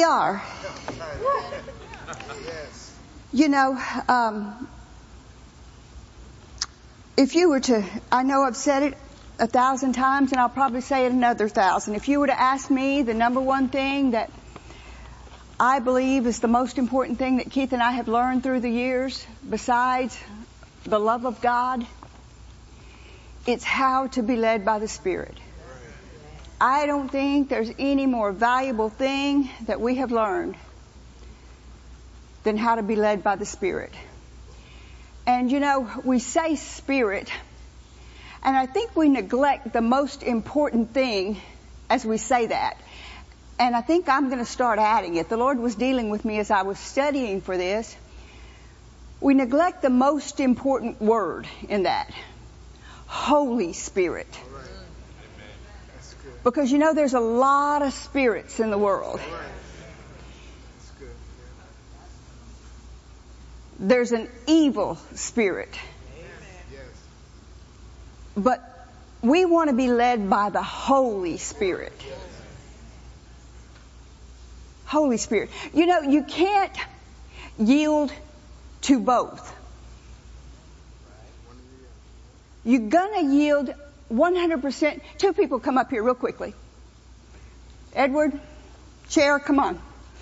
are. You know, if you were to, I know I've said it 1,000 times and I'll probably say it another 1,000. If you were to ask me the number one thing that I believe is the most important thing that Keith and I have learned through the years, besides the love of God, it's how to be led by the Spirit. I don't think there's any more valuable thing that we have learned than how to be led by the Spirit. And you know, we say Spirit, and I think we neglect the most important thing as we say that. And I think I'm going to start adding it. The Lord was dealing with me as I was studying for this. We neglect the most important word in that. Holy Spirit. Because you know there's a lot of spirits in the world. There's an evil spirit. But we want to be led by the Holy Spirit. Holy Spirit. You know, you can't yield to both. You're going to yield 100%. Two people come up here real quickly. Edward, chair, come on.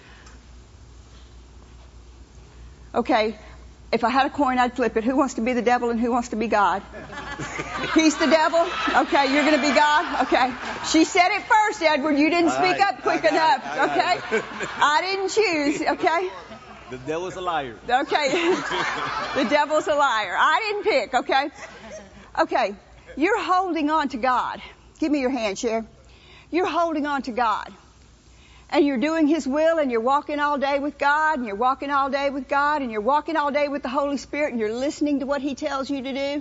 Okay, if I had a coin, I'd flip it. Who wants to be the devil and who wants to be God? He's the devil? Okay, you're going to be God? Okay. She said it first, Edward. You didn't speak up quick enough. Okay? I didn't choose. Okay? The devil's a liar. Okay. The devil's a liar. I didn't pick. Okay? Okay. You're holding on to God. Give me your hand, Cher. You're holding on to God. And you're doing His will, and you're walking all day with God, and you're walking all day with God, and you're walking all day with the Holy Spirit, and you're listening to what He tells you to do.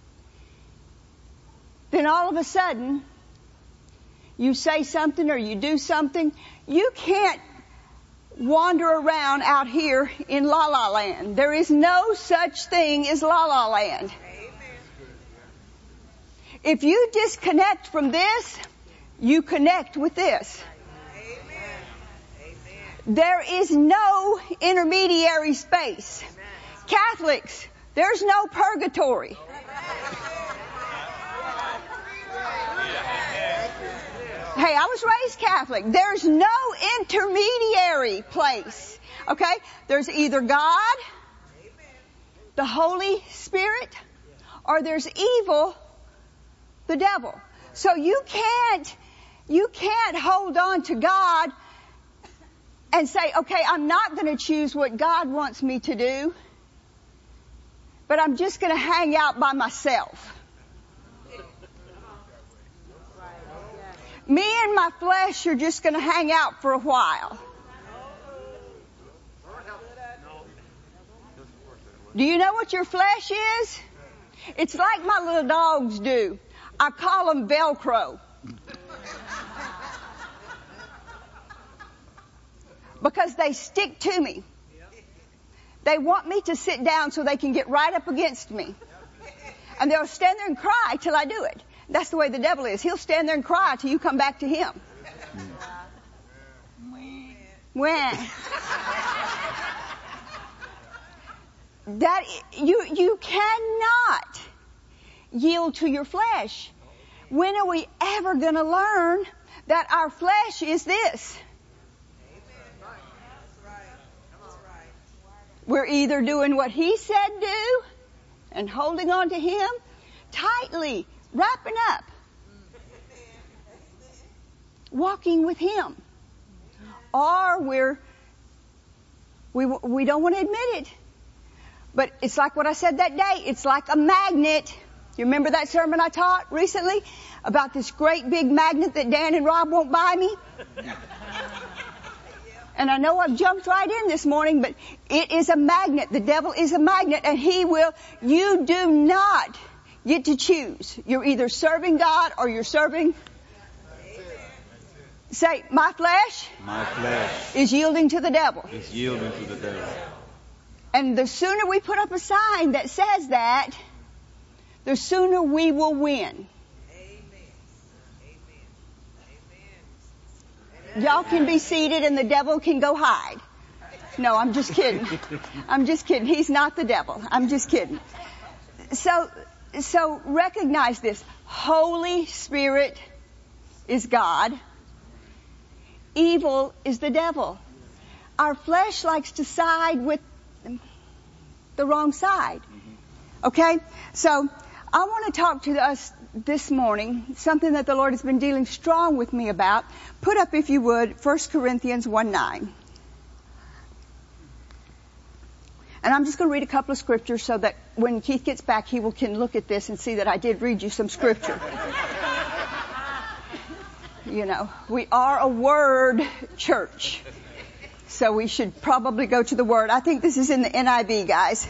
Then all of a sudden, you say something or you do something. You can't wander around out here in La La Land. There is no such thing as La La Land. If you disconnect from this, you connect with this. There is no intermediary space. Catholics, there's no purgatory. Hey, I was raised Catholic. There's no intermediary place. Okay? There's either God, the Holy Spirit, or there's evil, the devil. So you can't hold on to God and say, okay, I'm not going to choose what God wants me to do, but I'm just going to hang out by myself. Me and my flesh are just going to hang out for a while. Do you know what your flesh is? It's like my little dogs do. I call them Velcro. Because they stick to me. They want me to sit down so they can get right up against me. And they'll stand there and cry till I do it. That's the way the devil is. He'll stand there and cry till you come back to him. When? That you cannot yield to your flesh. When are we ever going to learn that our flesh is this? We're either doing what He said do and holding on to Him tightly, wrapping up, walking with Him, or we don't want to admit it. But it's like what I said that day. It's like a magnet. You remember that sermon I taught recently about this great big magnet that Dan and Rob won't buy me? And I know I've jumped right in this morning, but it is a magnet. The devil is a magnet, and you do not get to choose. You're either serving God or you're serving. Say, my flesh is yielding to the devil. Is yielding to the devil. And the sooner we put up a sign that says that, the sooner we will win. Y'all can be seated and the devil can go hide. No, I'm just kidding. I'm just kidding. He's not the devil. I'm just kidding. So recognize this. Holy Spirit is God. Evil is the devil. Our flesh likes to side with the wrong side. Okay? So I want to talk to us this morning, something that the Lord has been dealing strong with me about. Put up, if you would, 1 Corinthians 1:9. And I'm just going to read a couple of scriptures so that when Keith gets back, he can look at this and see that I did read you some scripture. You know, we are a word church. So we should probably go to the word. I think this is in the NIV, guys.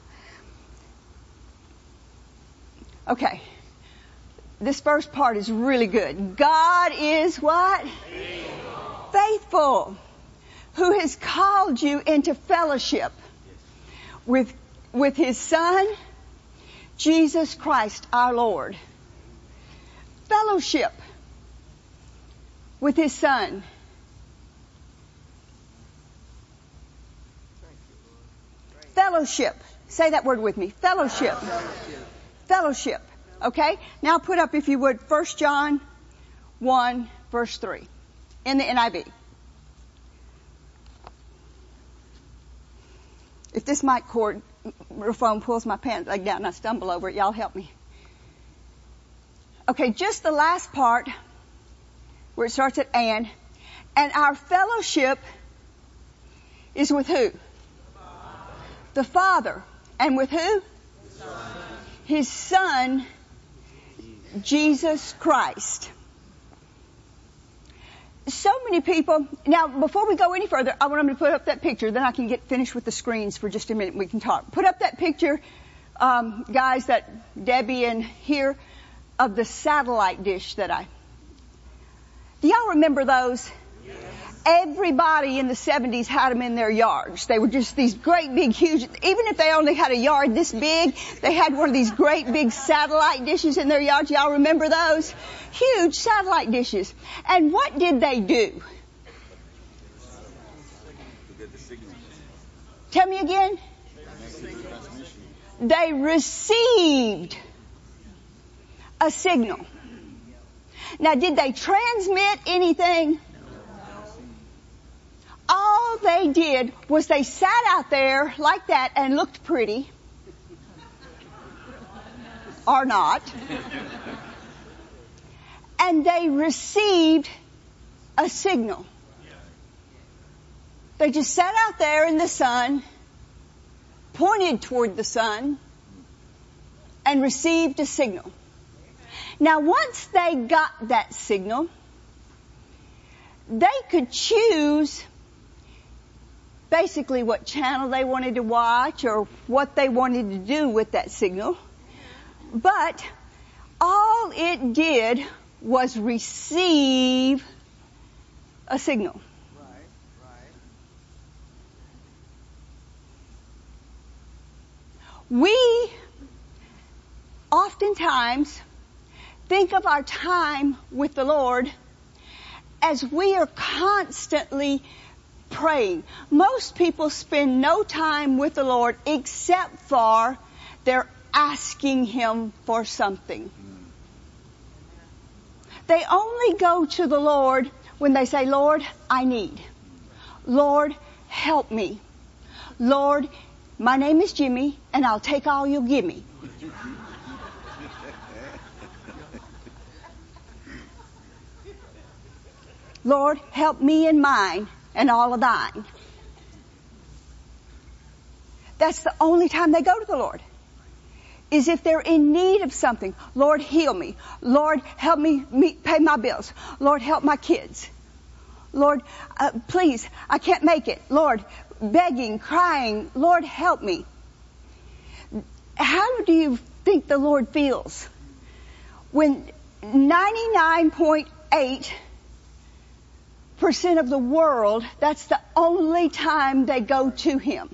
Okay. This first part is really good. God is what? Faithful. Who has called you into fellowship with His Son, Jesus Christ our Lord. Fellowship with His Son. Fellowship. Say that word with me. Fellowship. Fellowship. Okay? Now put up, if you would, 1 John 1, verse 3 in the NIV. If this microphone pulls my pants leg down and I stumble over it, y'all help me. Okay, just the last part where it starts at and our fellowship is with who? The Father. And with who? His Son, Jesus Christ. So many people. Now, before we go any further, I want them to put up that picture. Then I can get finished with the screens for just a minute. We can talk. Put up that picture, guys, that Debbie and here of the satellite dish that do y'all remember those? Yes. Everybody in the 70s had them in their yards. They were just these great big huge, even if they only had a yard this big, they had one of these great big satellite dishes in their yards. Y'all remember those? Huge satellite dishes. And what did they do? Tell me again. They received a signal. Now, did they transmit anything? All they did was they sat out there like that and looked pretty. Or not. And they received a signal. They just sat out there in the sun, pointed toward the sun, and received a signal. Now, once they got that signal, they could choose basically what channel they wanted to watch or what they wanted to do with that signal. But all it did was receive a signal. We oftentimes think of our time with the Lord as we are constantly praying. Most people spend no time with the Lord except for they're asking Him for something. They only go to the Lord when they say, Lord, I need. Lord, help me. Lord, my name is Jimmy, and I'll take all you'll give me. Lord, help me and mine and all of thine. That's the only time they go to the Lord. Is if they're in need of something. Lord, heal me. Lord, help me pay my bills. Lord, help my kids. Lord, please, I can't make it. Lord, begging, crying, Lord, help me. How do you think the Lord feels when 99.8% of the world, that's the only time they go to Him,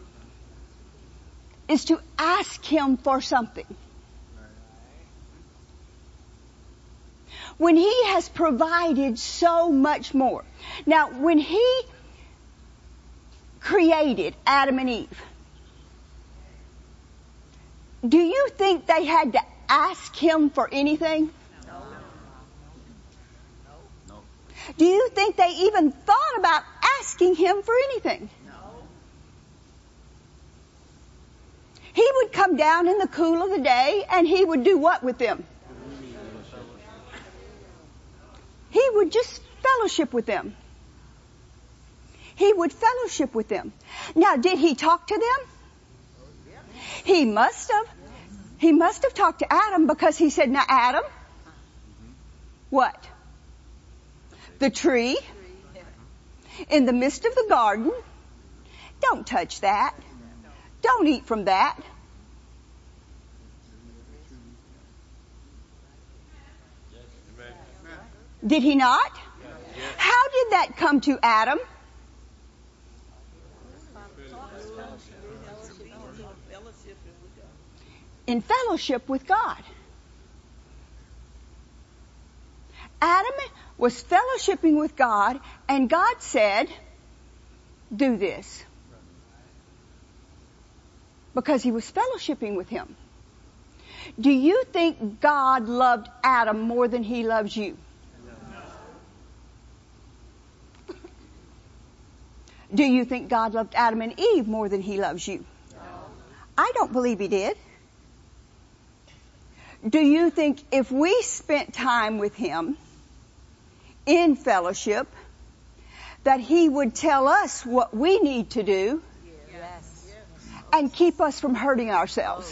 is to ask Him for something? when He has provided so much more. Now, when He created Adam and Eve, do you think they had to ask Him for anything? No. Do you think they even thought about asking Him for anything? He would come down in the cool of the day and He would do what with them? He would just fellowship with them. He would fellowship with them. Now, did He talk to them? He must have. He must have talked to Adam, because He said, now Adam, what? The tree in the midst of the garden, don't touch that. Don't eat from that. Did He not? How did that come to Adam? In fellowship with God. Adam was fellowshipping with God, and God said, do this. Because he was fellowshipping with Him. Do you think God loved Adam more than He loves you? Do you think God loved Adam and Eve more than He loves you? I don't believe He did. Do you think if we spent time with Him in fellowship, that He would tell us what we need to do and keep us from hurting ourselves?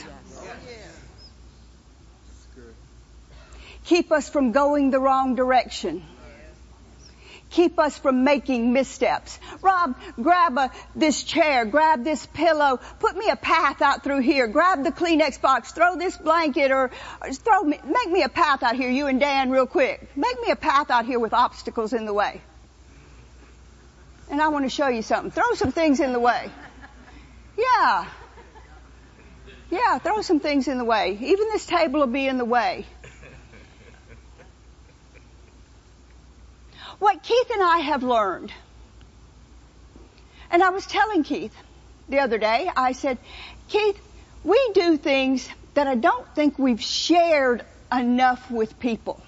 Keep us from going the wrong direction. Keep us from making missteps. Rob, grab this chair, grab this pillow, put me a path out through here, grab the Kleenex box, throw this blanket, or make me a path out here, you and Dan, real quick. Make me a path out here with obstacles in the way. And I want to show you something. Throw some things in the way. Yeah, throw some things in the way. Even this table will be in the way. What Keith and I have learned, and I was telling Keith the other day, I said, Keith, we do things that I don't think we've shared enough with people.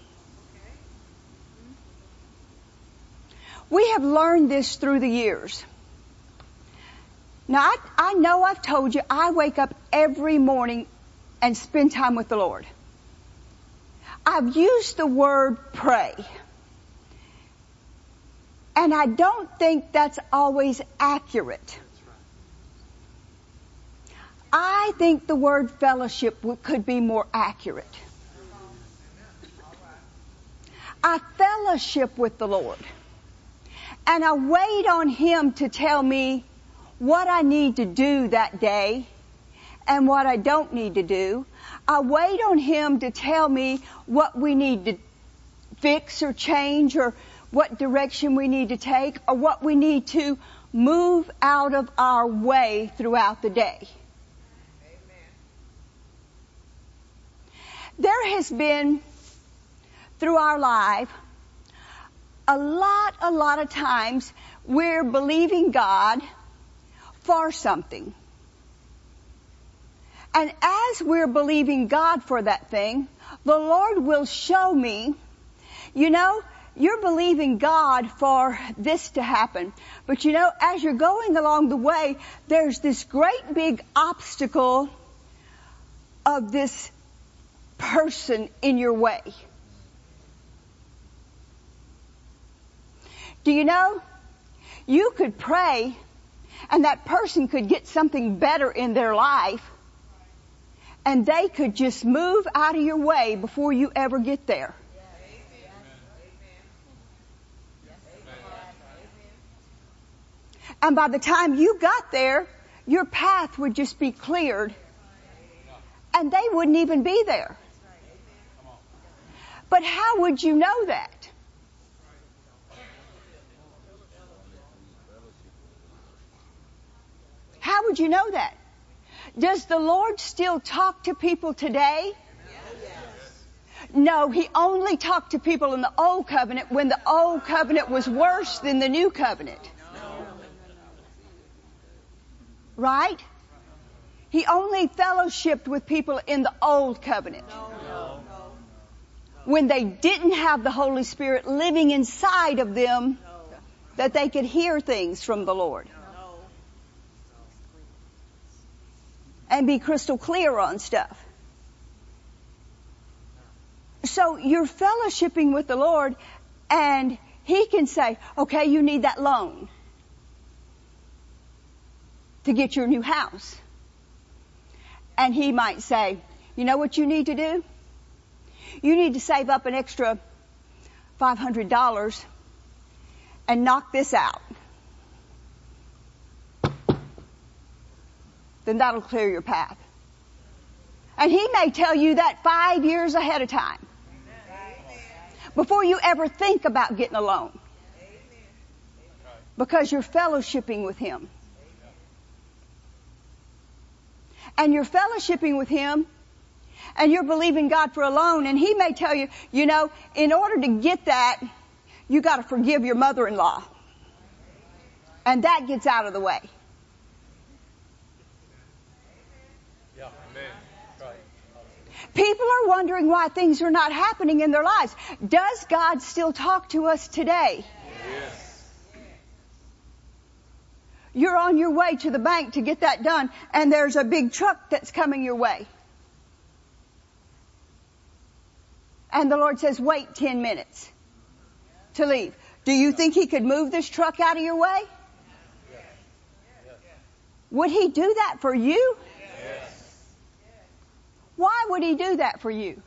We have learned this through the years. Now, I know I've told you, I wake up every morning and spend time with the Lord. I've used the word pray. And I don't think that's always accurate. I think the word fellowship could be more accurate. I fellowship with the Lord. And I wait on Him to tell me what I need to do that day and what I don't need to do. I wait on Him to tell me what we need to fix or change, or what direction we need to take, or what we need to move out of our way throughout the day. Amen. There has been, through our life, a lot of times we're believing God for something. And as we're believing God for that thing, the Lord will show me, you're believing God for this to happen. But as you're going along the way, there's this great big obstacle of this person in your way. Do you know? You could pray and that person could get something better in their life, and they could just move out of your way before you ever get there. And by the time you got there, your path would just be cleared, and they wouldn't even be there. But how would you know that? How would you know that? Does the Lord still talk to people today? No, he only talked to people in the old covenant when the old covenant was worse than the new covenant. Right? He only fellowshiped with people in the old covenant. When they didn't have the Holy Spirit living inside of them, that they could hear things from the Lord. And be crystal clear on stuff. So you're fellowshipping with the Lord, and He can say, okay, you need that loan to get your new house. And He might say, you know what you need to do? You need to save up an extra $500 and knock this out. Then that'll clear your path. And He may tell you that 5 years ahead of time. Before you ever think about getting a loan. Because you're fellowshipping with Him. And you're fellowshipping with Him, and you're believing God for a loan, and He may tell you, you know, in order to get that, you got to forgive your mother-in-law. And that gets out of the way. People are wondering why things are not happening in their lives. Does God still talk to us today? Yes. You're on your way to the bank to get that done, and there's a big truck that's coming your way. And the Lord says, wait 10 minutes to leave. Do you think He could move this truck out of your way? Would He do that for you? Why would He do that for you?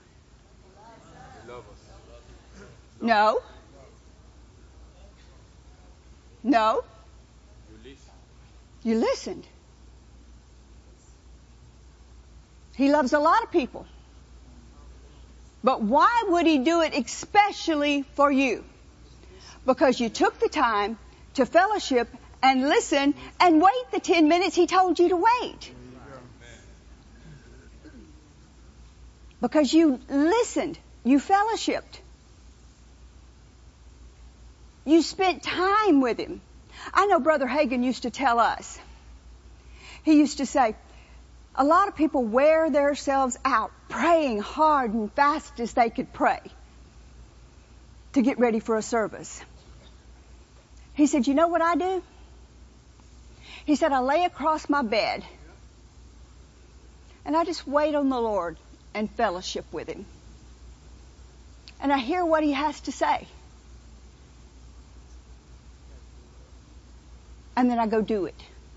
No. No. You listened. He loves a lot of people. But why would He do it especially for you? Because you took the time to fellowship and listen and wait the 10 minutes He told you to wait. Because you listened. You fellowshipped. You spent time with Him. I know Brother Hagin used to tell us. He used to say, a lot of people wear themselves out praying hard and fast as they could pray to get ready for a service. He said, you know what I do? He said, I lay across my bed and I just wait on the Lord and fellowship with Him. And I hear what He has to say. And then I go do it.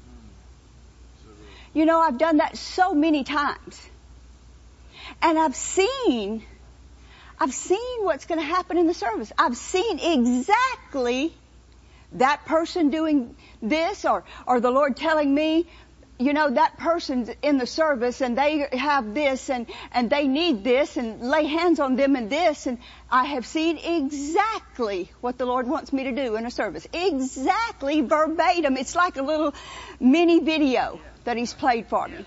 You know, I've done that so many times. And I've seen what's going to happen in the service. I've seen exactly that person doing this, or the Lord telling me, you know, that person's in the service and they have this and they need this, and lay hands on them and this, and I have seen exactly what the Lord wants me to do in a service. Exactly verbatim. It's like a little mini video that He's played for me.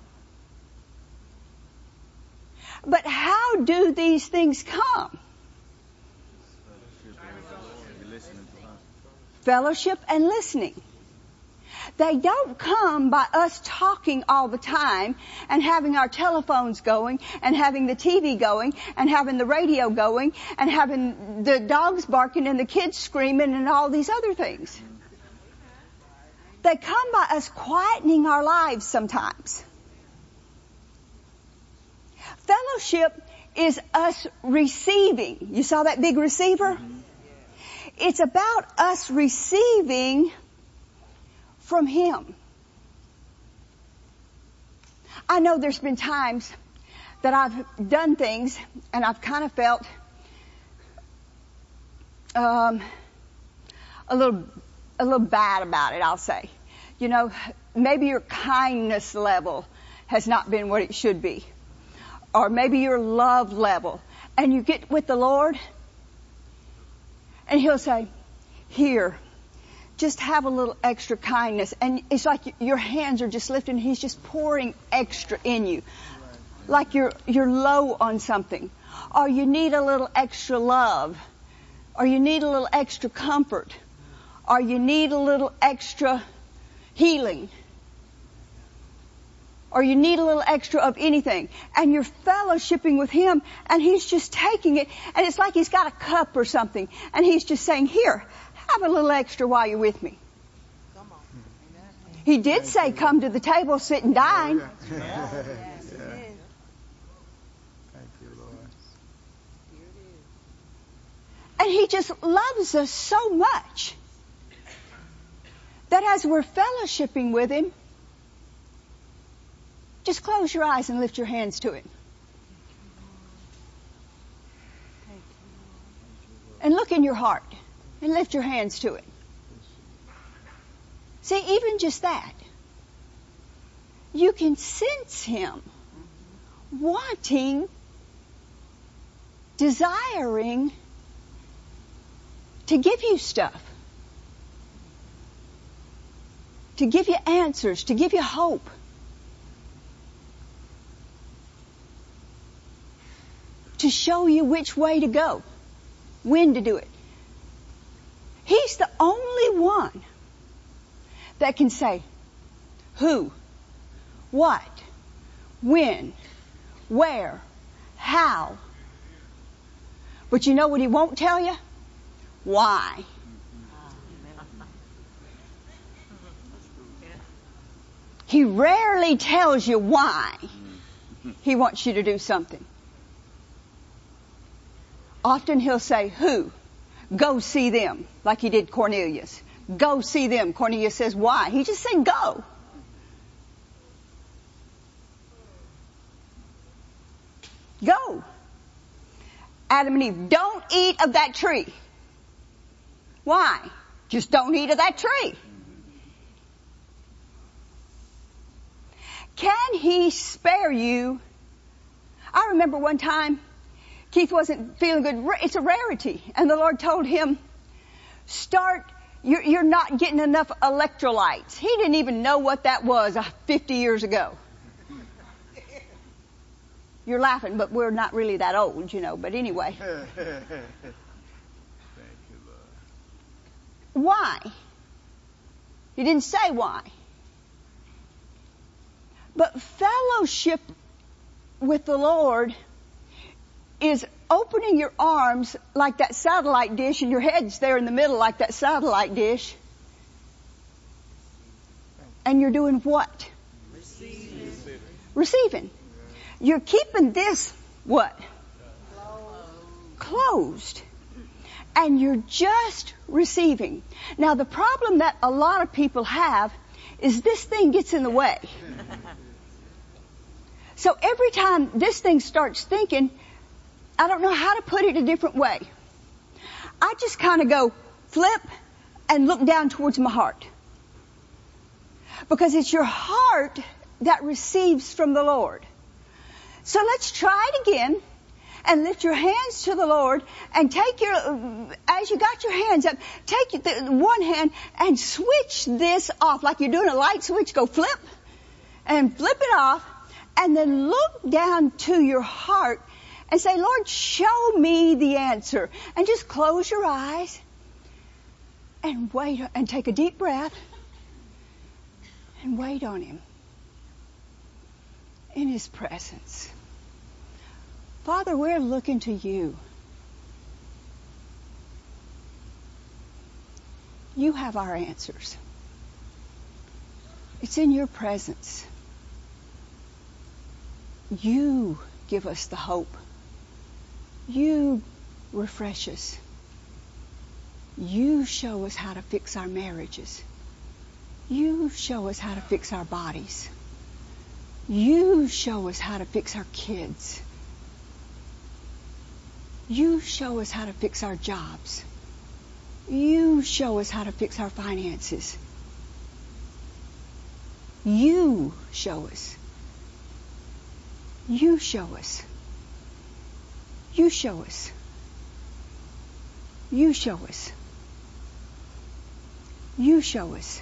But how do these things come? Fellowship and listening. They don't come by us talking all the time and having our telephones going and having the TV going and having the radio going and having the dogs barking and the kids screaming and all these other things. They come by us quietening our lives sometimes. Fellowship is us receiving. You saw that big receiver? Mm-hmm. It's about us receiving from Him. I know there's been times that I've done things and I've kind of felt a little bad about it, I'll say. You know, maybe your kindness level has not been what it should be. Or maybe your love level. And you get with the Lord and He'll say, here, just have a little extra kindness. And it's like your hands are just lifting. He's just pouring extra in you. Like you're low on something. or you need a little extra love, or you need a little extra comfort, or you need a little extra healing, or you need a little extra of anything, and you're fellowshipping with Him, and He's just taking it, and it's like He's got a cup or something, and He's just saying, here, have a little extra while you're with me. Come on. He did say, come to the table, sit and dine. Yes, He did. Thank you, Lord. Here it is. And He just loves us so much that as we're fellowshipping with Him, just close your eyes and lift your hands to Him. And look in your heart and lift your hands to it. See, even just that, you can sense Him wanting, desiring to give you stuff, to give you answers, to give you hope. To show you which way to go, when to do it. He's the only one that can say who, what, when, where, how. But you know what He won't tell you? Why. He rarely tells you why He wants you to do something. Often He'll say, who? Go see them, like He did Cornelius. Go see them. Cornelius says, why? He just said, go. Go. Adam and Eve, don't eat of that tree. Why? Just don't eat of that tree. Can He spare you? I remember one time, Keith wasn't feeling good. It's a rarity. And the Lord told him, you're not getting enough electrolytes. He didn't even know what that was 50 years ago. You're laughing, but we're not really that old, but anyway. Thank you, Lord. Why? He didn't say why. But fellowship with the Lord is opening your arms like that satellite dish, and your head's there in the middle like that satellite dish. And you're doing what? Receiving. You're keeping this, what? Closed. And you're just receiving. Now the problem that a lot of people have is this thing gets in the way. So every time this thing starts thinking, I don't know how to put it a different way. I just kind of go flip and look down towards my heart. Because it's your heart that receives from the Lord. So let's try it again and lift your hands to the Lord and take as you got your hands up, take the one hand and switch this off like you're doing a light switch. Go flip and flip it off and then look down to your heart and say, Lord, show me the answer. And just close your eyes and wait and take a deep breath and wait on Him in His presence. Father, we're looking to You. You have our answers. It's in Your presence. You give us the hope. You refresh us. You show us how to fix our marriages. You show us how to fix our bodies. You show us how to fix our kids. You show us how to fix our jobs. You show us how to fix our finances. You show us. You show us. You show us. You show us. You show us.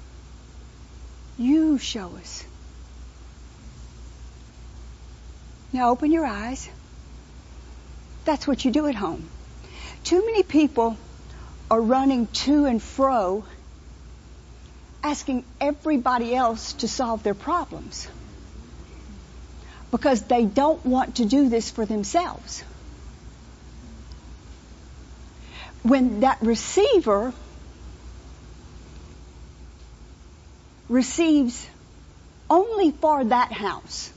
You show us. Now open your eyes. That's what you do at home. Too many people are running to and fro, asking everybody else to solve their problems, because they don't want to do this for themselves. When that receiver receives only for that house,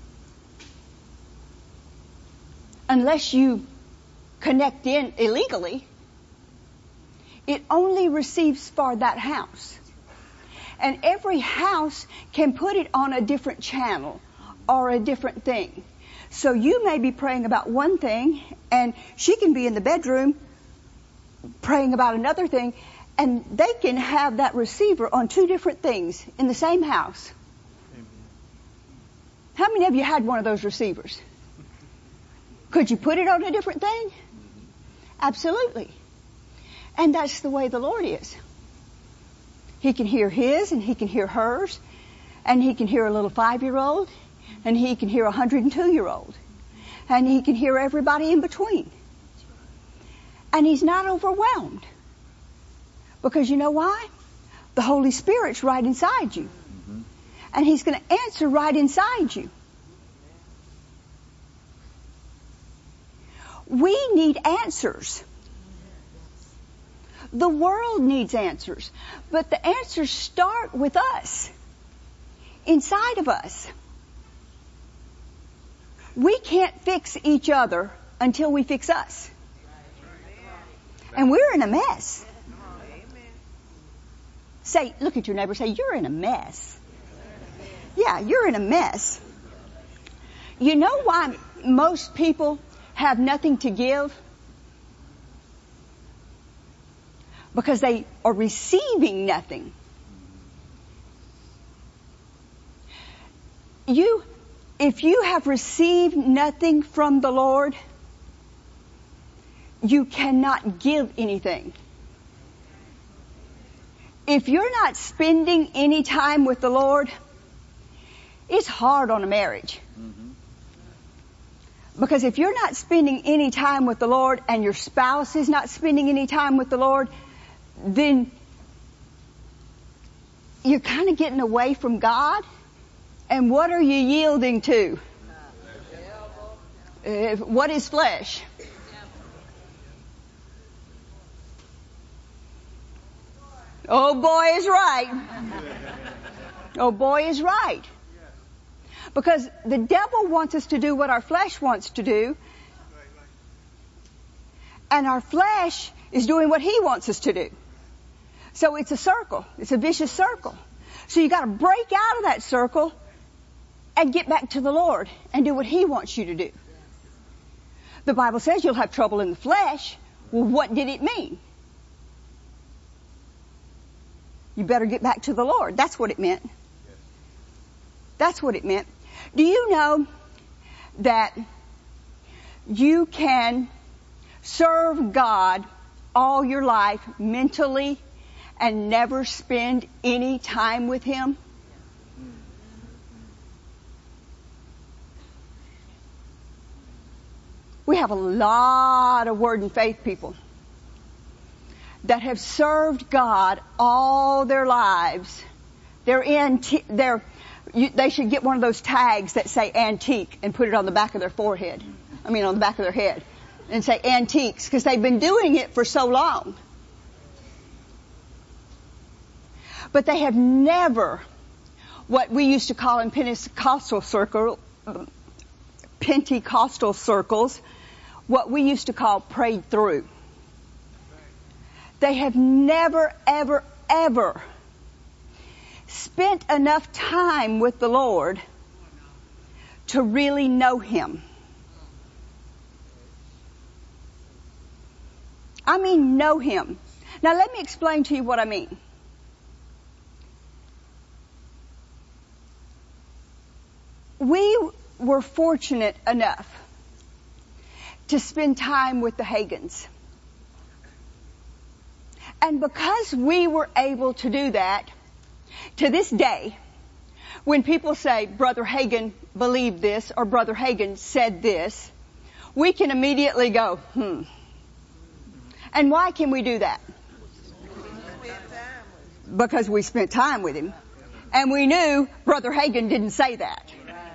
unless you connect in illegally, it only receives for that house. And every house can put it on a different channel or a different thing. So you may be praying about one thing, and she can be in the bedroom praying about another thing, and they can have that receiver on two different things in the same house. Amen. How many of you had one of those receivers? Could you put it on a different thing? Absolutely. And that's the way the Lord is. He can hear His, and He can hear hers, and He can hear a little 5-year-old, and He can hear a 102-year-old, and He can hear everybody in between. And He's not overwhelmed. Because you know why? The Holy Spirit's right inside you. Mm-hmm. And He's going to answer right inside you. We need answers. The world needs answers. But the answers start with us. Inside of us. We can't fix each other until we fix us. And we're in a mess. Say, look at your neighbor, say, you're in a mess. Yeah, you're in a mess. You know why most people have nothing to give? Because they are receiving nothing. If you have received nothing from the Lord, you cannot give anything. If you're not spending any time with the Lord, it's hard on a marriage. Mm-hmm. Because if you're not spending any time with the Lord and your spouse is not spending any time with the Lord, then you're kind of getting away from God. And what are you yielding to? What is flesh? Oh boy is right. Oh boy is right. Because the devil wants us to do what our flesh wants to do. And our flesh is doing what he wants us to do. So it's a circle. It's a vicious circle. So you got to break out of that circle and get back to the Lord and do what He wants you to do. The Bible says you'll have trouble in the flesh. Well, what did it mean? You better get back to the Lord. That's what it meant. That's what it meant. Do you know that you can serve God all your life mentally and never spend any time with Him? We have a lot of Word and Faith people that have served God all their lives. They should get one of those tags that say antique and put it on the back of their forehead. On the back of their head. And say antiques, because they've been doing it for so long. But they have never, what we used to call in Pentecostal circles, what we used to call prayed through. They have never, ever, ever spent enough time with the Lord to really know Him. I mean, know Him. Now let me explain to you what I mean. We were fortunate enough to spend time with the Hagins. And because we were able to do that, to this day, When people say, Brother Hagin believed this, or Brother Hagin said this, we can immediately go, And why can we do that? Because we spent time with him. And we knew Brother Hagin didn't say that.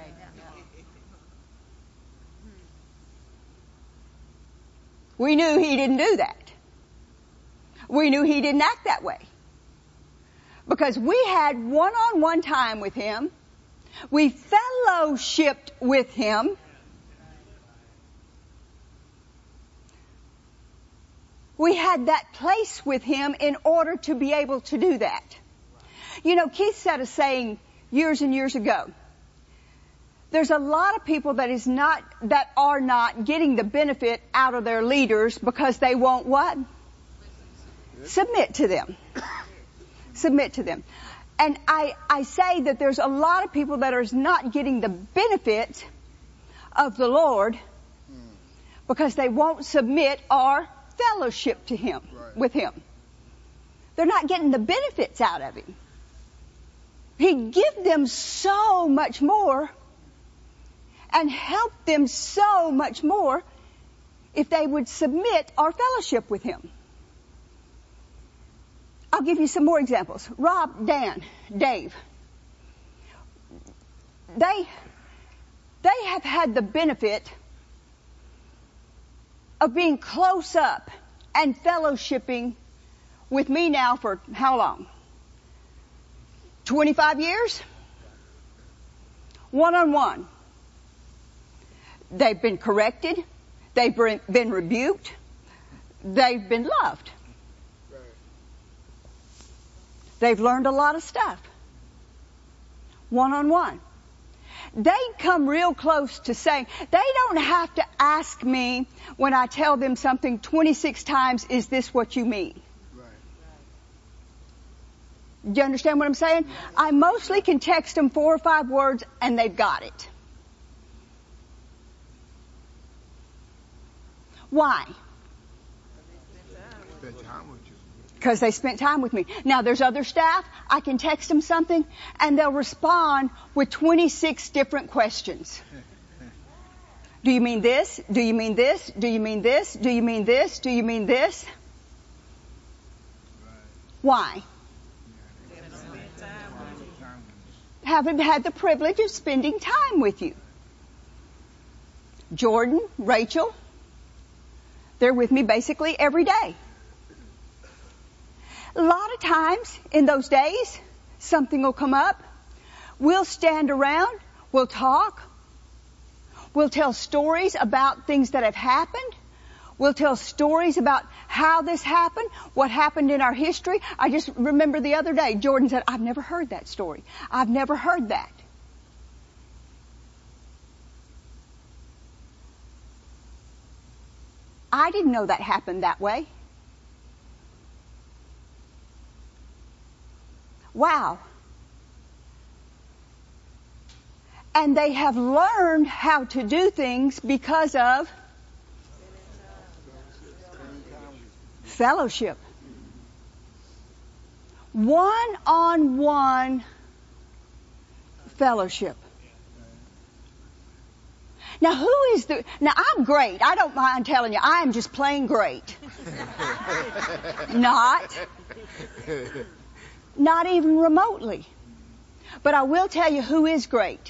We knew he didn't do that. We knew he didn't act that way. Because we had one-on-one time with him. We fellowshipped with him. We had that place with him in order to be able to do that. You know, Keith said a saying years and years ago. There's a lot of people that are not getting the benefit out of their leaders because they won't what? Submit to them. Submit to them. And I say that there's a lot of people that are not getting the benefit of the Lord because they won't submit or fellowship to him, with him. They're not getting the benefits out of him. He'd give them so much more and help them so much more if they would submit or fellowship with him. I'll give you some more examples. Rob, Dan, Dave. They have had the benefit of being close up and fellowshipping with me now for how long? 25 years? One-on-one. They've been corrected. They've been rebuked. They've been loved. They've learned a lot of stuff. One-on-one. They come real close to saying, they don't have to ask me when I tell them something 26 times, is this what you mean? Do you understand what I'm saying? I mostly can text them 4 or 5 words and they've got it. Why? Because they spent time with me. Now there's other staff, I can text them something and they'll respond with 26 different questions. Do you mean this? Do you mean this? Do you mean this? Do you mean this? Do you mean this? Why? Haven't had the privilege of spending time with you. Jordan, Rachel, they're with me basically every day. A lot of times in those days, something will come up. We'll stand around. We'll talk. We'll tell stories about things that have happened. We'll tell stories about how this happened, what happened in our history. I just remember the other day, Jordan said, I've never heard that story. I've never heard that. I didn't know that happened that way. Wow. And they have learned how to do things because of fellowship. One-on-one fellowship. Now now I'm great. I don't mind telling you, I am just plain great. Not even remotely. But I will tell you who is great.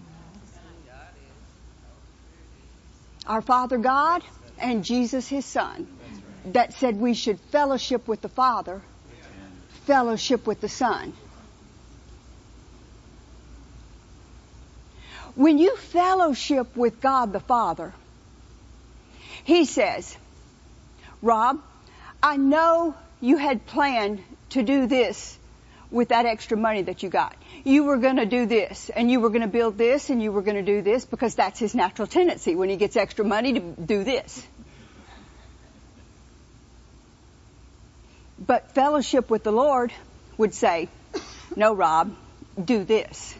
Our Father God and Jesus His Son, that said we should fellowship with the Father, fellowship with the Son. When you fellowship with God the Father, He says, Rob, I know you had planned to do this with that extra money that you got. You were going to do this, and you were going to build this, and you were going to do this, because that's his natural tendency when he gets extra money to do this. But fellowship with the Lord would say, no, Rob, do this.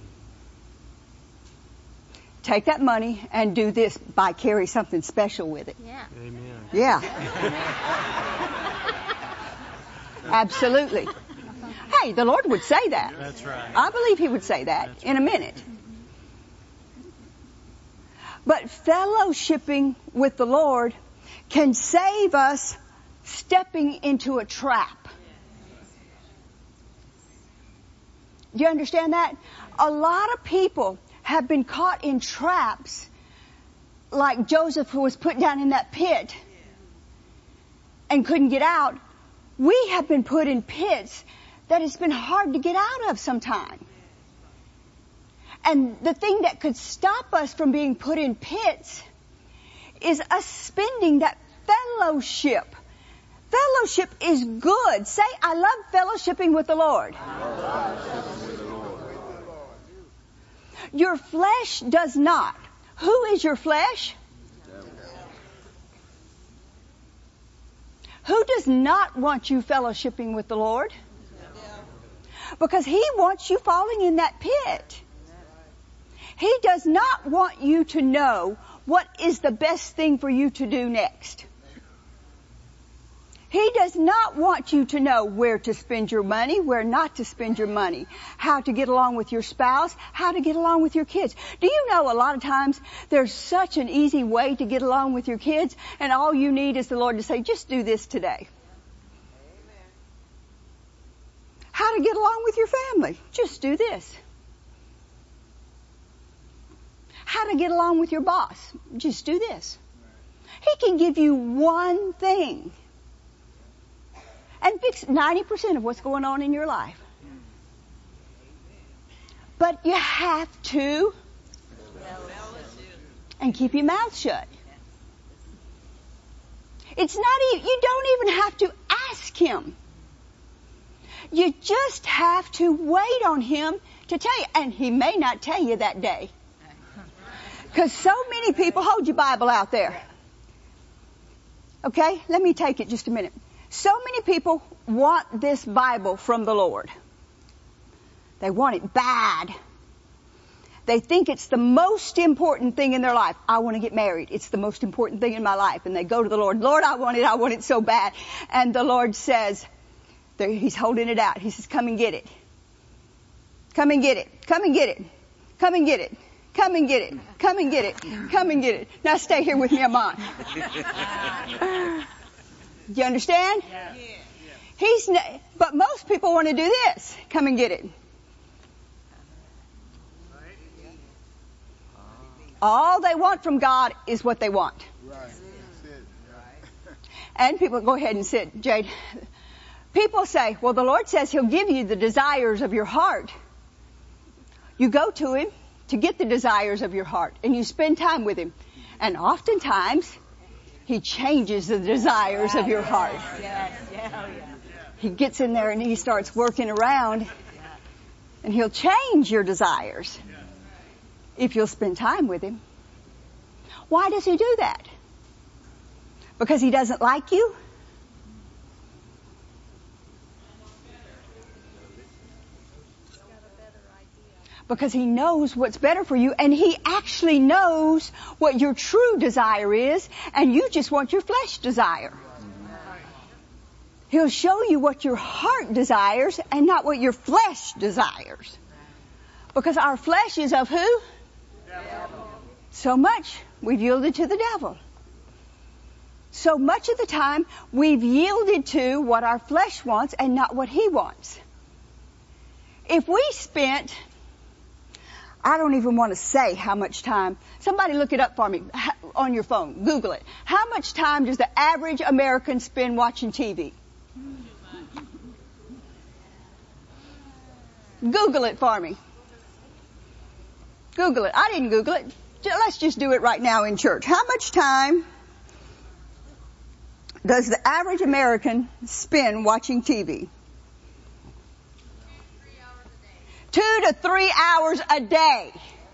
Take that money and do this by carry something special with it. Yeah. Amen. Yeah. Absolutely. Hey, the Lord would say that. That's right. I believe He would say that That's in a minute. But fellowshipping with the Lord can save us stepping into a trap. Do you understand that? A lot of people have been caught in traps, like Joseph, who was put down in that pit and couldn't get out. We have been put in pits that it's been hard to get out of sometime. And the thing that could stop us from being put in pits is us spending that fellowship. Fellowship is good. Say, I love fellowshipping with the Lord. Your flesh does not. Who is your flesh? Who does not want you fellowshipping with the Lord? Because He wants you falling in that pit. He does not want you to know what is the best thing for you to do next. He does not want you to know where to spend your money, where not to spend your money, how to get along with your spouse, how to get along with your kids. Do you know a lot of times there's such an easy way to get along with your kids, and all you need is the Lord to say, just do this today. How to get along with your family? Just do this. How to get along with your boss? Just do this. He can give you one thing and fix 90% of what's going on in your life. But you have to and keep your mouth shut. It's not even, you don't even have to ask Him. You just have to wait on Him to tell you. And He may not tell you that day. Because so many people, hold your Bible out there. Okay, let me take it just a minute. So many people want this Bible from the Lord. They want it bad. They think it's the most important thing in their life. I want to get married. It's the most important thing in my life. And they go to the Lord. Lord, I want it so bad. And the Lord says, He's holding it out. He says, come and get it. Come and get it. Come and get it. Come and get it. Come and get it. Come and get it. Come and get it. Now stay here with me a month. Do you understand? Yeah. But most people want to do this. Come and get it. All they want from God is what they want. Right. And people, go ahead and sit, Jade. People say, well, the Lord says He'll give you the desires of your heart. You go to Him to get the desires of your heart, and you spend time with Him. And oftentimes, He changes the desires of your heart. He gets in there and He starts working around, and He'll change your desires if you'll spend time with Him. Why does He do that? Because He doesn't like you? Because He knows what's better for you, and He actually knows what your true desire is, and you just want your flesh desire. He'll show you what your heart desires and not what your flesh desires. Because our flesh is of who? Devil. So much we've yielded to the devil. So much of the time we've yielded to what our flesh wants and not what He wants. If we spent, I don't even want to say how much time. Somebody look it up for me on your phone. Google it. How much time does the average American spend watching TV? Google it for me. Google it. I didn't Google it. Let's just do it right now in church. How much time does the average American spend watching TV? 2 to 3 hours a day.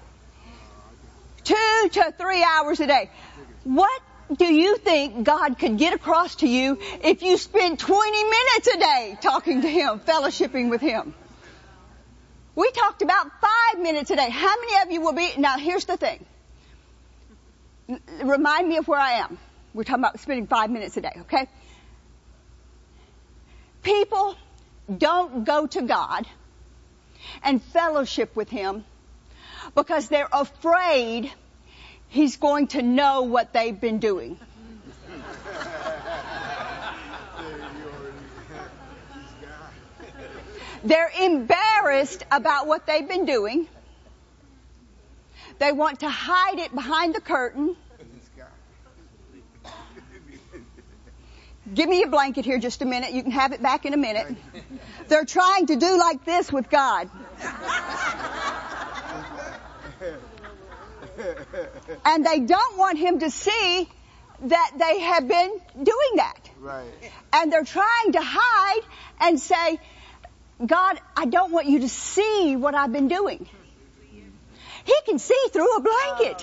2 to 3 hours a day. What do you think God could get across to you if you spend 20 minutes a day talking to Him, fellowshipping with Him? We talked about 5 minutes a day. How many of you will be? Now here's the thing. Remind me of where I am. We're talking about spending 5 minutes a day, okay? People don't go to God and fellowship with Him because they're afraid He's going to know what they've been doing. They're embarrassed about what they've been doing. They want to hide it behind the curtain. Give me your blanket here just a minute. You can have it back in a minute. They're trying to do like this with God. And they don't want Him to see that they have been doing that. Right. And they're trying to hide and say, God, I don't want you to see what I've been doing. He can see through a blanket.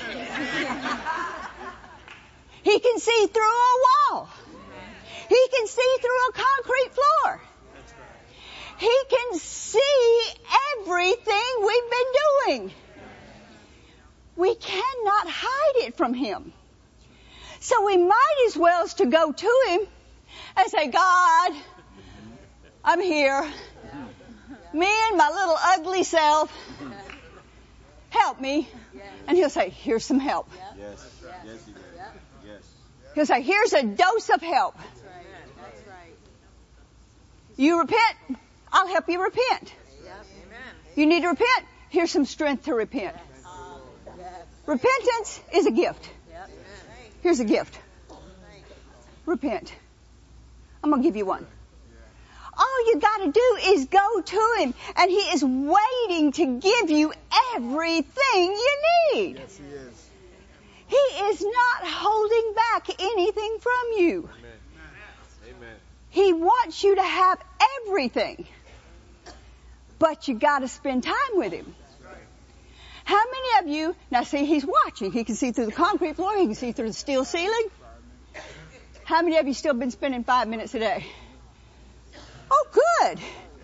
He can see through a wall. He can see through a concrete floor. He can see everything we've been doing. We cannot hide it from Him. So we might as well to go to Him and say, God, I'm here. Me and my little ugly self. Help me. And He'll say, here's some help. Yes. Yes, He did. Yes. He'll say, here's a dose of help. That's right. That's right. You repent, I'll help you repent. Yep. Amen. You need to repent, here's some strength to repent. Yes. Repentance is a gift. Yep. Here's a gift. Repent. I'm going to give you one. All you got to do is go to Him, and He is waiting to give you everything you need. Yes, He is. He is not holding back anything from you. Amen. Amen. He wants you to have everything. But you got to spend time with Him. How many of you, now see, He's watching. He can see through the concrete floor. He can see through the steel ceiling. How many of you still been spending 5 minutes a day? Oh, good.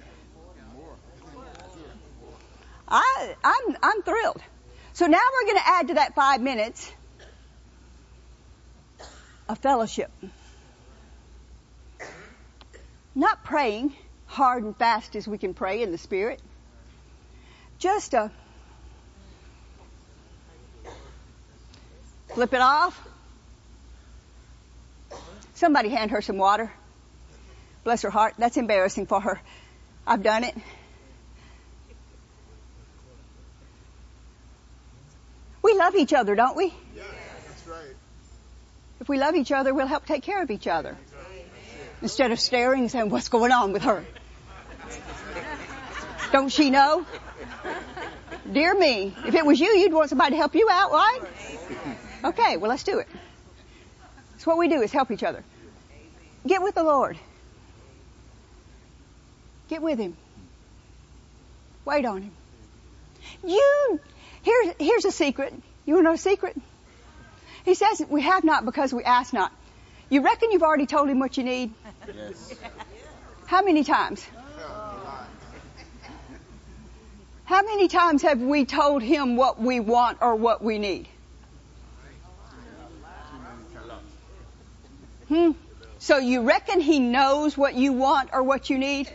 I'm thrilled. So now we're going to add to that 5 minutes a fellowship. Not praying hard and fast as we can pray in the Spirit. Just a flip it off. Somebody hand her some water. Bless her heart. That's embarrassing for her. I've done it. We love each other, don't we? Yeah, that's right. If we love each other, we'll help take care of each other. Instead of staring and saying, what's going on with her? Don't she know? Dear me, if it was you, you'd want somebody to help you out, right? Okay, well, let's do it. That's what we do, is help each other. Get with the Lord. Get with Him. Wait on Him. Here's a secret. You want to know a secret? He says we have not because we ask not. You reckon you've already told Him what you need? Yes. How many times? How many times have we told Him what we want or what we need? So you reckon He knows what you want or what you need?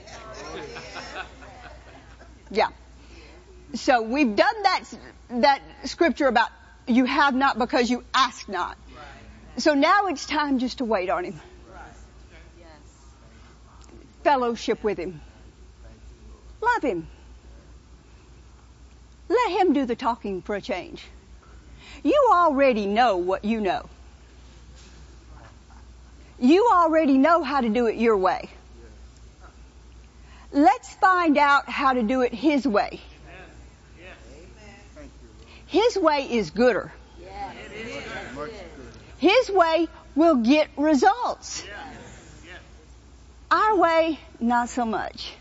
Yeah. So we've done that scripture about you have not because you ask not. So now it's time just to wait on Him. Fellowship with Him. Love Him. Let Him do the talking for a change. You already know what you know. You already know how to do it your way. Let's find out how to do it His way. His way is gooder. His way will get results. Our way, not so much.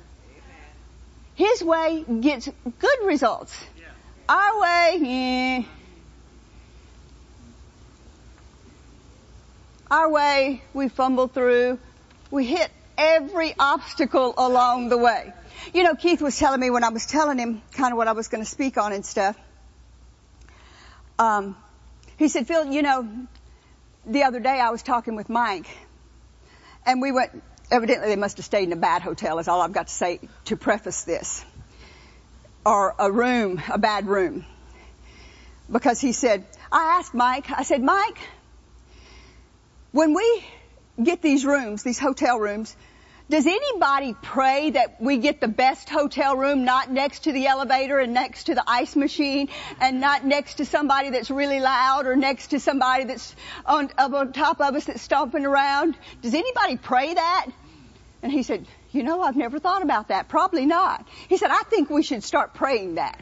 His way gets good results. Our way, Our way, we fumble through. We hit every obstacle along the way. You know, Keith was telling me when I was telling him kind of what I was going to speak on and stuff. He said, Phil, you know, the other day I was talking with Mike, and we went Evidently they must have stayed in a bad hotel is all I've got to say to preface this. Or a bad room. Because he said, I asked Mike, I said, Mike, when we get these rooms, these hotel rooms, does anybody pray that we get the best hotel room, not next to the elevator and next to the ice machine and not next to somebody that's really loud or next to somebody that's on top of us that's stomping around? Does anybody pray that? And he said, I've never thought about that. Probably not. He said, I think we should start praying that.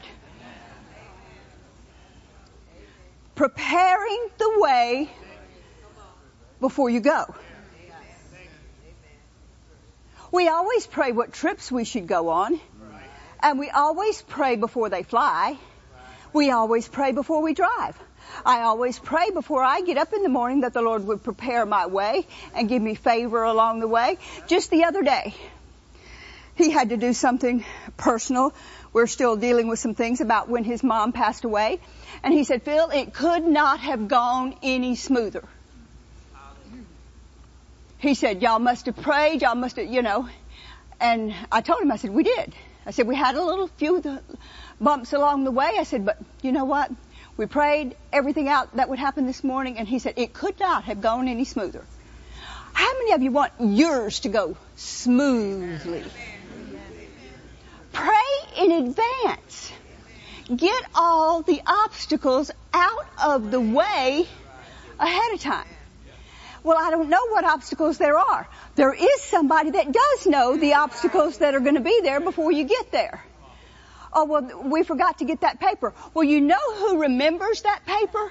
Preparing the way before you go. We always pray what trips we should go on. And we always pray before they fly. We always pray before we drive. I always pray before I get up in the morning that the Lord would prepare my way and give me favor along the way. Just the other day, he had to do something personal. We're still dealing with some things about when his mom passed away. And he said, Phil, it could not have gone any smoother. He said, y'all must have prayed, y'all must have, And I told him, I said, we did. I said, we had a little few bumps along the way. I said, but you know what? We prayed everything out that would happen this morning. And he said, it could not have gone any smoother. How many of you want yours to go smoothly? Pray in advance. Get all the obstacles out of the way ahead of time. Well, I don't know what obstacles there are. There is somebody that does know the obstacles that are going to be there before you get there. Oh, well, we forgot to get that paper. Well, you know who remembers that paper?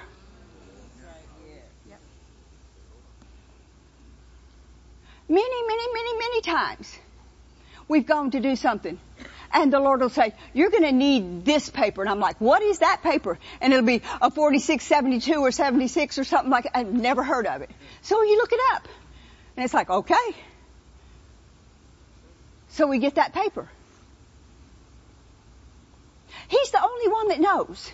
Many times we've gone to do something. And the Lord will say, you're going to need this paper. And I'm like, what is that paper? And it'll be a 4672 or 76 or something like that. I've never heard of it. So you look it up. And it's like, okay. So we get that paper. He's the only one that knows.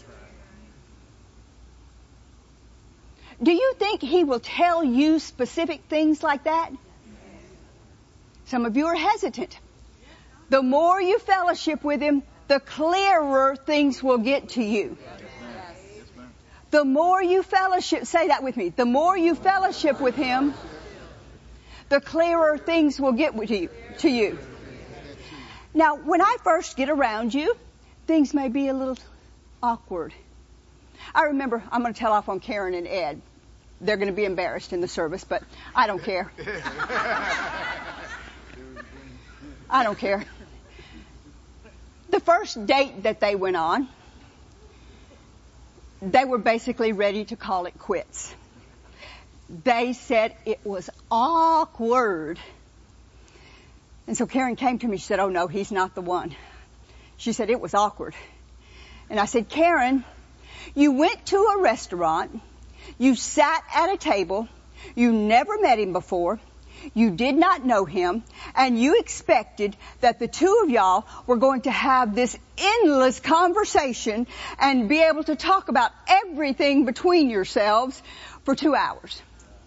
Do you think he will tell you specific things like that? Some of you are hesitant. The more you fellowship with him, the clearer things will get to you. The more you fellowship, say that with me, the more you fellowship with him, the clearer things will get to you. Now, when I first get around you, things may be a little awkward. I remember, I'm going to tell off on Karen and Ed. They're going to be embarrassed in the service, but I don't care. I don't care. The first date that they went on, they were basically ready to call it quits. They said it was awkward. And so Karen came to me, she said, oh no, he's not the one. She said it was awkward. And I said, Karen, you went to a restaurant, you sat at a table, you never met him before, you did not know him, and you expected that the two of y'all were going to have this endless conversation and be able to talk about everything between yourselves for 2 hours.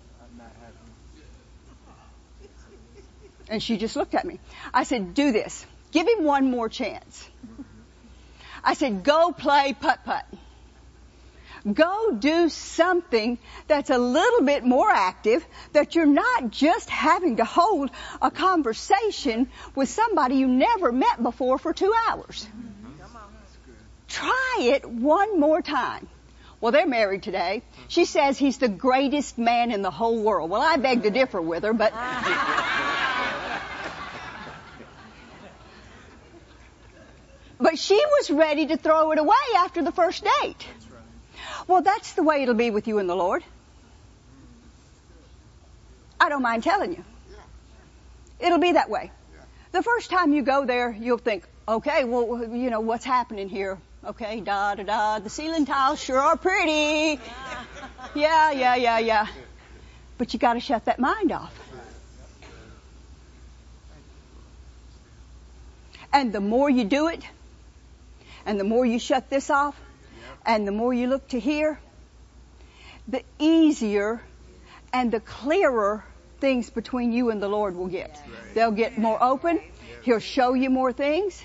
And she just looked at me. I said, do this. Give him one more chance. I said, go play putt-putt. Go do something that's a little bit more active, that you're not just having to hold a conversation with somebody you never met before for 2 hours. Try it one more time. Well, they're married today. She says he's the greatest man in the whole world. Well, I beg to differ with her, but... But she was ready to throw it away after the first date. Well, that's the way it'll be with you and the Lord. I don't mind telling you. It'll be that way. The first time you go there, you'll think, okay, well, you know, what's happening here? Okay, the ceiling tiles sure are pretty. Yeah. But you got to shut that mind off. And the more you do it, and the more you shut this off, and the more you look to here, the easier and the clearer things between you and the Lord will get. They'll get more open. He'll show you more things.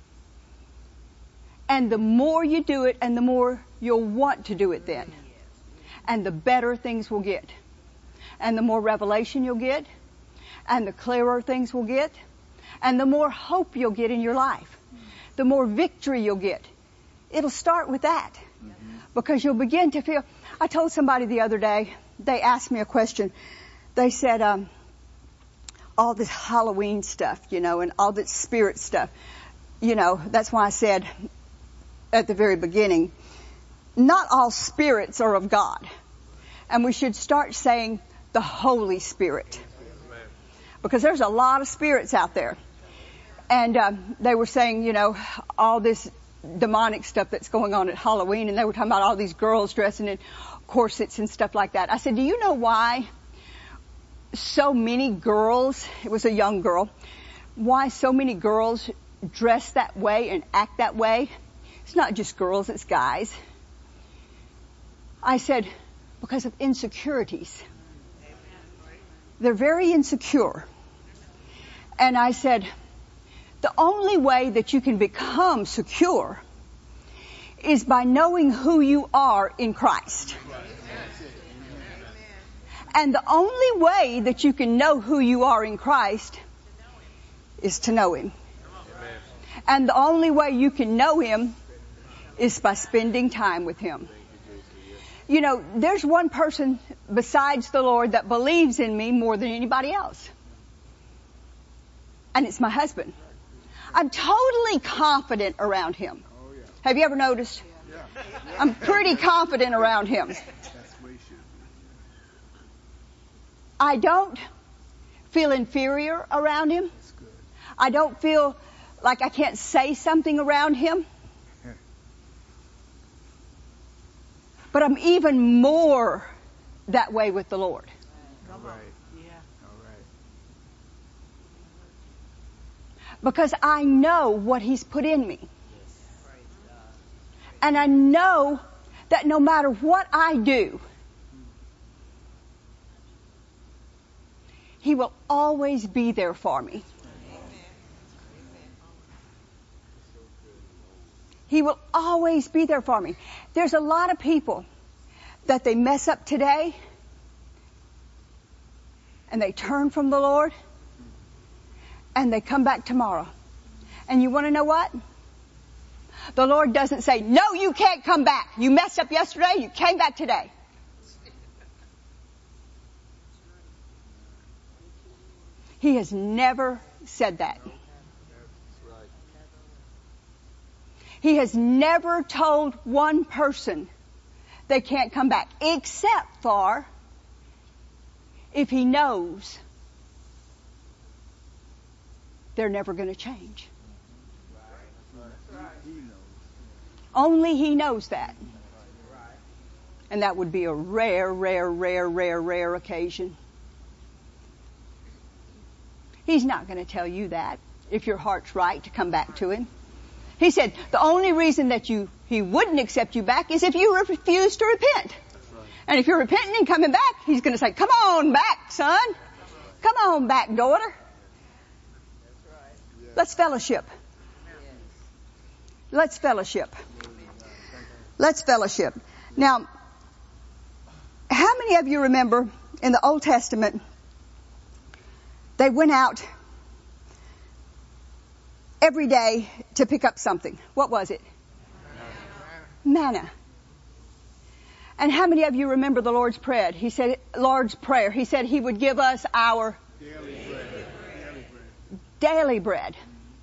And the more you do it, and the more you'll want to do it then. And the better things will get. And the more revelation you'll get. And the clearer things will get. And the more hope you'll get in your life. The more victory you'll get. It'll start with that. Because you'll begin to feel... I told somebody the other day, they asked me a question. They said, all this Halloween stuff, and all this spirit stuff. That's why I said at the very beginning, not all spirits are of God. And we should start saying the Holy Spirit. Because there's a lot of spirits out there. And they were saying, all this demonic stuff that's going on at Halloween, and they were talking about all these girls dressing in corsets and stuff like that. I said, do you know why so many girls, it was a young girl, why so many girls dress that way and act that way? It's not just girls, it's guys. I said, because of insecurities. They're very insecure. And I said, the only way that you can become secure is by knowing who you are in Christ. And the only way that you can know who you are in Christ is to know Him. And the only way you can know Him is by spending time with Him. There's one person besides the Lord that believes in me more than anybody else. And it's my husband. I'm totally confident around him. Have you ever noticed? I'm pretty confident around him. I don't feel inferior around him. I don't feel like I can't say something around him. But I'm even more that way with the Lord. All right. Yeah. All right. Because I know what He's put in me. And I know that no matter what I do, He will always be there for me. He will always be there for me. There's a lot of people that they mess up today and they turn from the Lord and they come back tomorrow. And you want to know what? The Lord doesn't say, no, you can't come back. You messed up yesterday, you came back today. He has never said that. He has never told one person they can't come back, except for if He knows they're never going to change. Only He knows that. And that would be a rare occasion. He's not going to tell you that if your heart's right to come back to Him. He said the only reason that He wouldn't accept you back is if you refuse to repent. And if you're repenting and coming back, He's going to say, come on back, son. Come on back, daughter. Let's fellowship. Let's fellowship. Let's fellowship. Now, how many of you remember in the Old Testament, they went out every day to pick up something? What was it? Manna. And how many of you remember the Lord's Prayer? He said, He would give us our daily bread.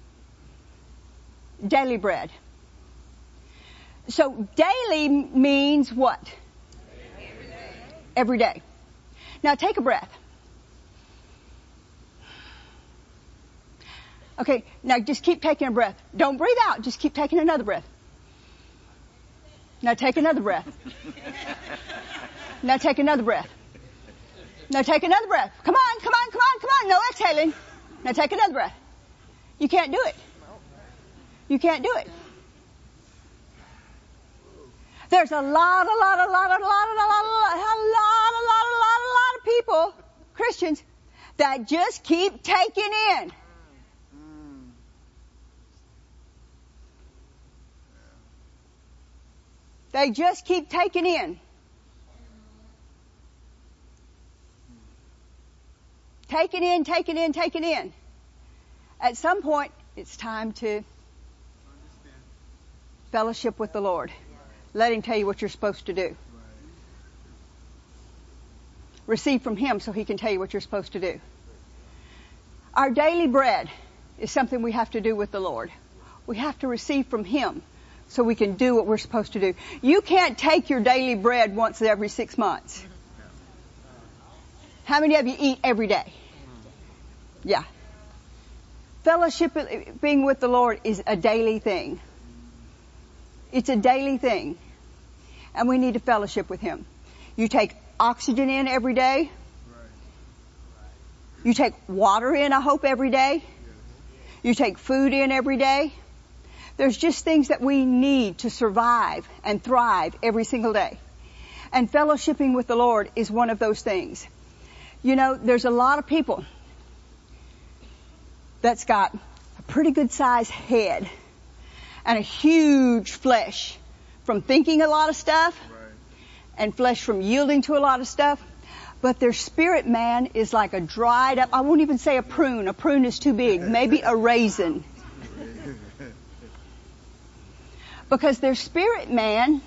Daily bread. So daily means what? Every day. Now take a breath. Okay, now just keep taking a breath. Don't breathe out, just keep taking another breath. Now take another breath. Now take another breath. Now take another breath. Come on. No exhaling. Now take another breath. You can't do it. You can't do it. There's a lot of people, Christians, that just keep taking in. They just keep taking in. Taking in, taking in, taking in. At some point, it's time to fellowship with the Lord. Let Him tell you what you're supposed to do. Receive from Him so He can tell you what you're supposed to do. Our daily bread is something we have to do with the Lord. We have to receive from Him so we can do what we're supposed to do. You can't take your daily bread once every 6 months. How many of you eat every day? Yeah. Fellowship being with the Lord is a daily thing. It's a daily thing. And we need to fellowship with Him. You take oxygen in every day. You take water in, I hope, every day. You take food in every day. There's just things that we need to survive and thrive every single day. And fellowshipping with the Lord is one of those things. You know, there's a lot of people that's got a pretty good sized head and a huge flesh from thinking a lot of stuff and flesh from yielding to a lot of stuff. But their spirit man is like a dried up, I won't even say a prune. A prune is too big. Maybe a raisin. Because their spirit man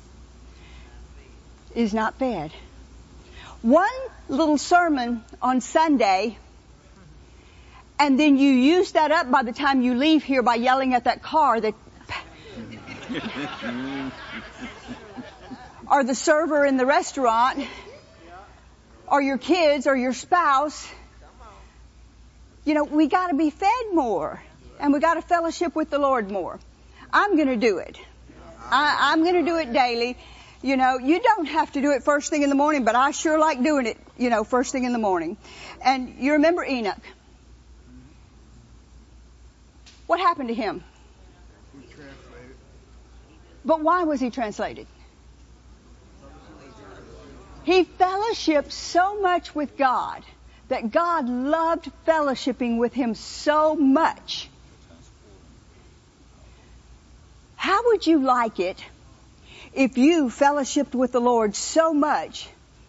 is not fed. One little sermon on Sunday, and then you use that up by the time you leave here by yelling at that car that or the server in the restaurant, or your kids, or your spouse. You know, we got to be fed more, and we got to fellowship with the Lord more. I'm going to do it. I'm going to do it daily. You know, you don't have to do it first thing in the morning, but I sure like doing it, you know, first thing in the morning. And you remember Enoch. What happened to him? He translated. But why was he translated? He fellowshiped so much with God that God loved fellowshipping with him so much. How would you like it if you fellowshipped with the Lord so much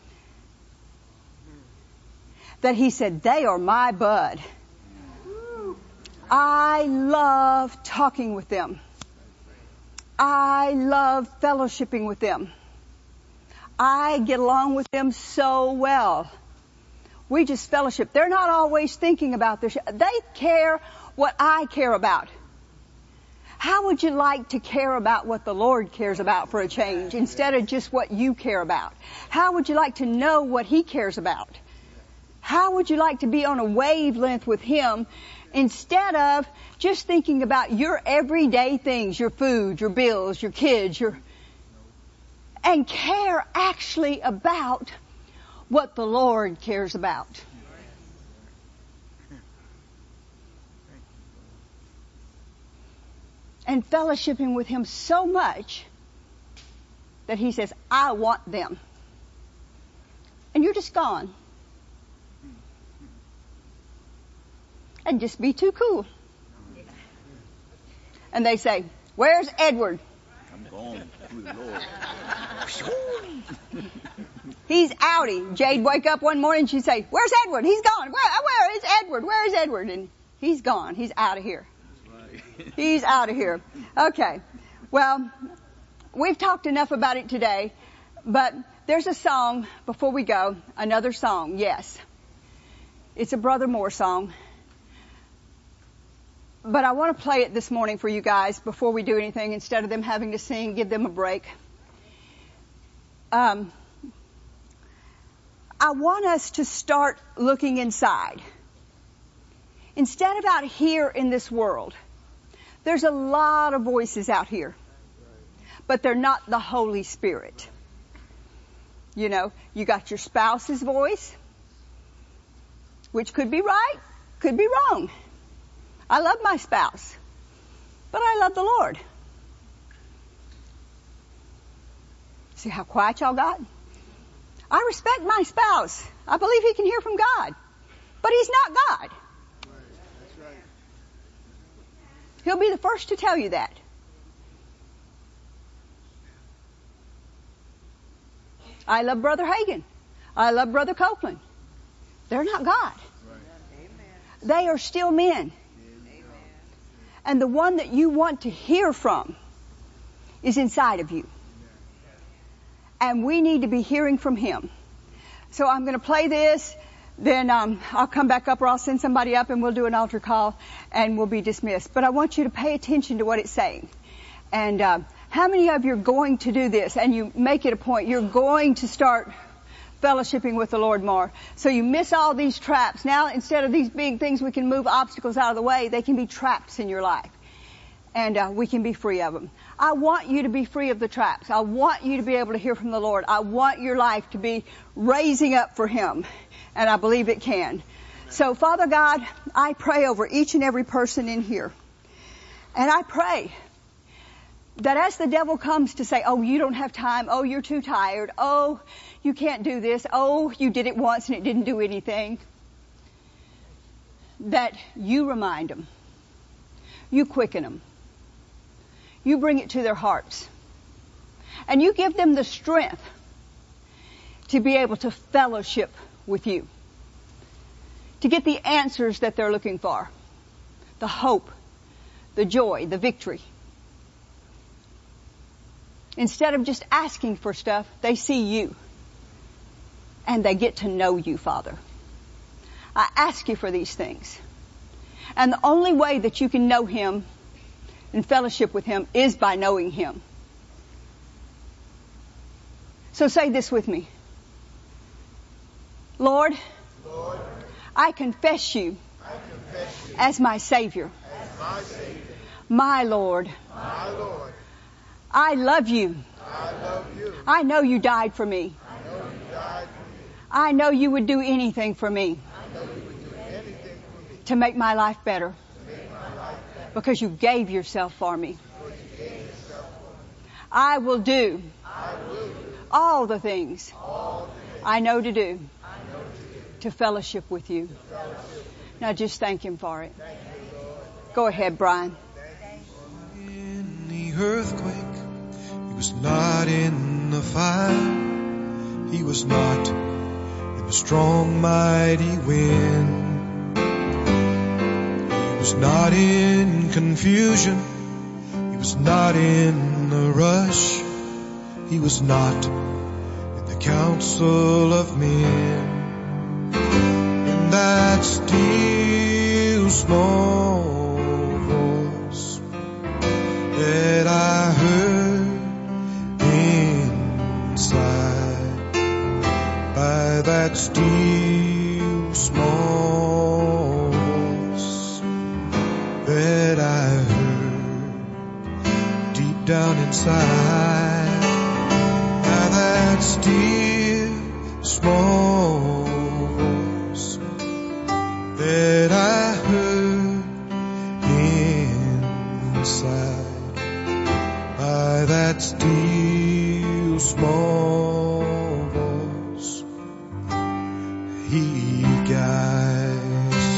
that He said, they are my bud. I love talking with them. I love fellowshipping with them. I get along with them so well. We just fellowship. They're not always thinking about their they care what I care about. How would you like to care about what the Lord cares about for a change instead of just what you care about? How would you like to know what He cares about? How would you like to be on a wavelength with Him instead of just thinking about your everyday things, your food, your bills, your kids, and care actually about what the Lord cares about? And fellowshipping with Him so much that He says, I want them. And you're just gone. And just be too cool. And they say, where's Edward? I'm going through the Lord. He's outie. Jade wake up one morning and she'd say, where's Edward? He's gone. Where is Edward? Where is Edward? And he's gone. He's out of here. He's out of here. Okay. Well, we've talked enough about it today, but there's a song before we go, another song, yes. It's a Brother Moore song. But I want to play it this morning for you guys before we do anything, instead of them having to sing, give them a break. I want us to start looking inside. Instead of out here in this world, there's a lot of voices out here, but they're not the Holy Spirit. You know, you got your spouse's voice, which could be right, could be wrong. I love my spouse, but I love the Lord. See how quiet y'all got? I respect my spouse. I believe he can hear from God, But He's not God. Right. That's right. He'll be the first to tell you that. I love Brother Hagin. I love Brother Copeland. They're not God. They are still men. And the one that you want to hear from is inside of you. And we need to be hearing from Him. So I'm going to play this, then I'll come back up or I'll send somebody up and we'll do an altar call and we'll be dismissed. But I want you to pay attention to what it's saying. And how many of you are going to do this and you make it a point? You're going to start fellowshipping with the Lord more. So you miss all these traps. Now, instead of these big things, we can move obstacles out of the way. They can be traps in your life. And we can be free of them. I want you to be free of the traps. I want you to be able to hear from the Lord. I want your life to be raising up for Him. And I believe it can. So, Father God, I pray over each and every person in here. And I pray that as the devil comes to say, oh, you don't have time. Oh, you're too tired. Oh, you can't do this. Oh, you did it once and it didn't do anything. That you remind them. You quicken them. You bring it to their hearts. And you give them the strength to be able to fellowship with you. To get the answers that they're looking for. The hope, the joy, the victory. Instead of just asking for stuff, they see you. And they get to know you, Father. I ask you for these things. And the only way that you can know Him and fellowship with Him is by knowing Him. So say this with me. Lord, I confess you as my Savior. My Lord. I love you. I know you died for me. I know you would do anything for me to make my life better because you gave yourself for me. I will do all the things I know to do to fellowship with you. Now just thank Him for it. Go ahead, Brian. In the earthquake, He was not in the fire. He was not in the strong, mighty wind. He was not in confusion. He was not in a rush. He was not in the council of men. In that still small voice that I heard inside, by that still small voice that I heard deep down inside, by that still small voice that I heard inside, by that still small voice He guides.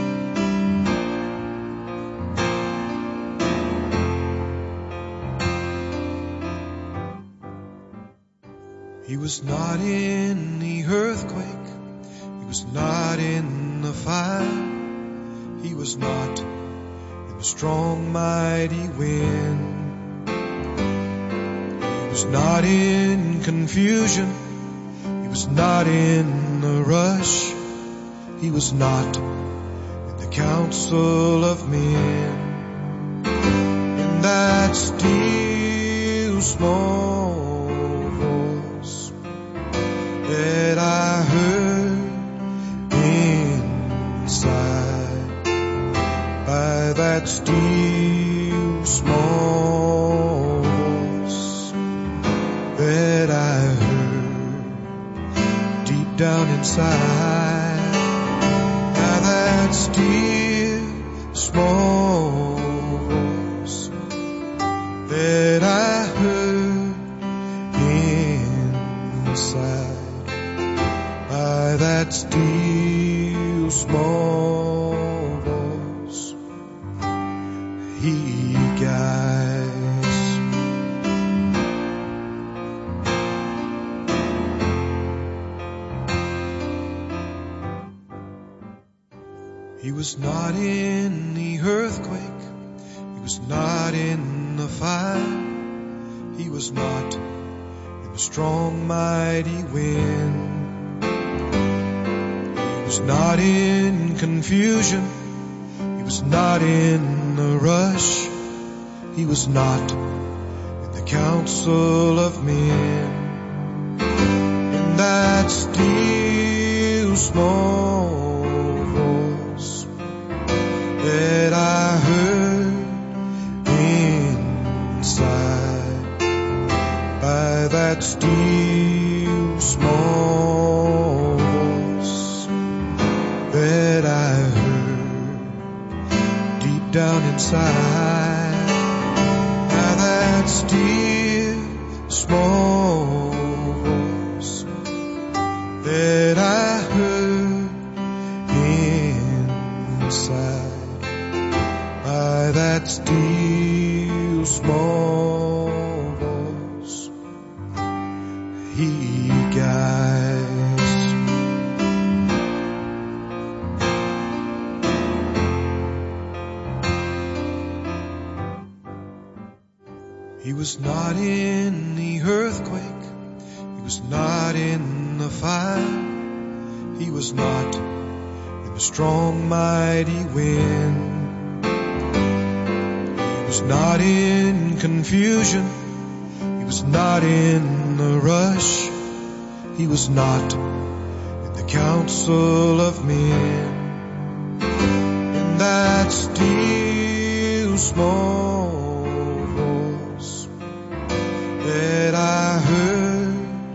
He was not in the earthquake. He was not in the fire. He was not in the strong, mighty wind. He was not in confusion. He was not in a rush. He was not in the council of men. In that still small voice that I heard inside, by that still small voice that I heard deep down inside, by that still small voice that I heard inside, by that still small guides. He was not in the earthquake. He was not in the fire. He was not in the strong, mighty wind. He was not in confusion. He was not in the rush. He was not in the council of men. In that still small voice that I heard inside, by that still small voice that I heard deep down inside, by that still small voice that I heard inside, by that still small voice, He guides. He was not in the earthquake. He was not in the fire. He was not in the strong, mighty wind. He was not in confusion. He was not in the rush. He was not in the council of men. In that still small voice that I heard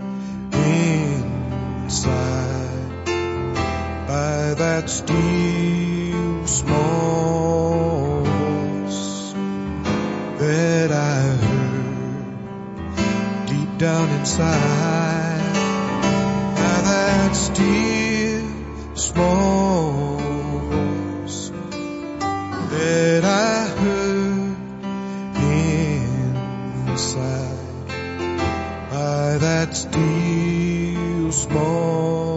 inside, by that still small voice that I heard deep down inside, by that still small voice that I heard inside, by that still small